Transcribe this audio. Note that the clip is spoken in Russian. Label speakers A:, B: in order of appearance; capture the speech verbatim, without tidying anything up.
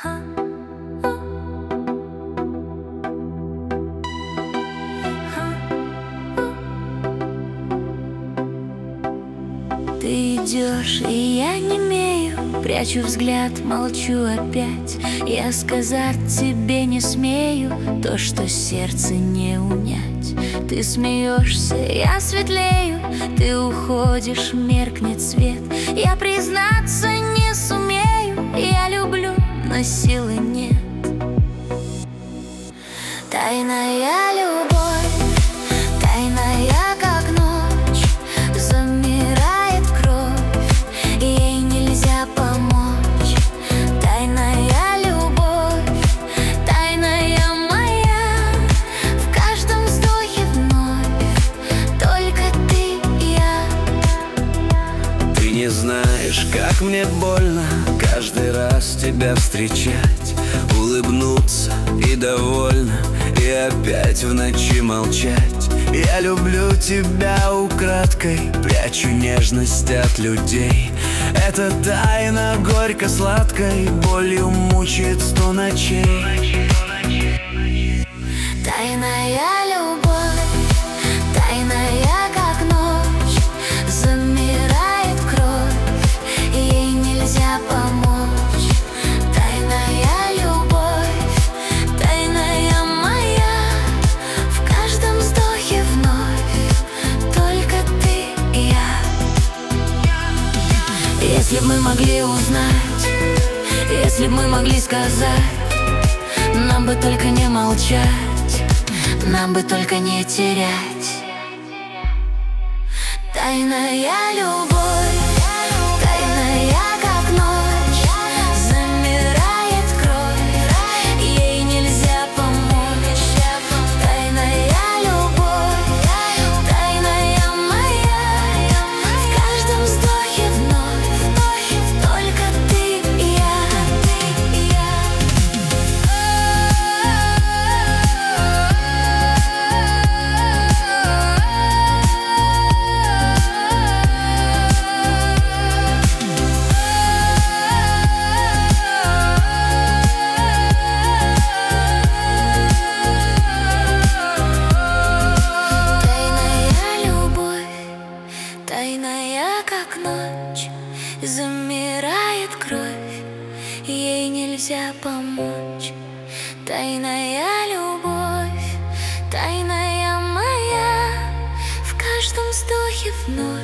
A: Ты идешь, и я немею, прячу взгляд, молчу опять. Я сказать тебе не смею то, что сердце не унять. Ты смеешься, я светлею, ты уходишь, меркнет свет. Я признаться не сумею, я люблю, но силы нет. Тайная любовь, тайная как ночь, замирает кровь, ей нельзя помочь. Тайная любовь, тайная моя, в каждом вздохе вновь только ты и я.
B: Ты не знаешь, как мне больно каждый раз тебя встречать, улыбнуться и довольно, и опять в ночи молчать. Я люблю тебя украдкой, прячу нежность от людей. Эта тайна горько-сладкой болью мучает сто ночей.
A: Тайная любовь, тайная как ночь, замирает кровь, ей нельзя помочь. Тайная любовь, тайная моя, в каждом вздохе вновь только ты и я. Если б мы могли узнать, если б мы могли сказать, нам бы только не молчать, нам бы только не терять. Тайная любовь, тайная как ночь, замирает кровь, ей нельзя помочь. Тайная любовь, тайная моя, в каждом вздохе вновь только ты и я. Тайная как ночь, замирает кровь, ей нельзя помочь. Тайная любовь, тайная моя, в каждом вздохе вновь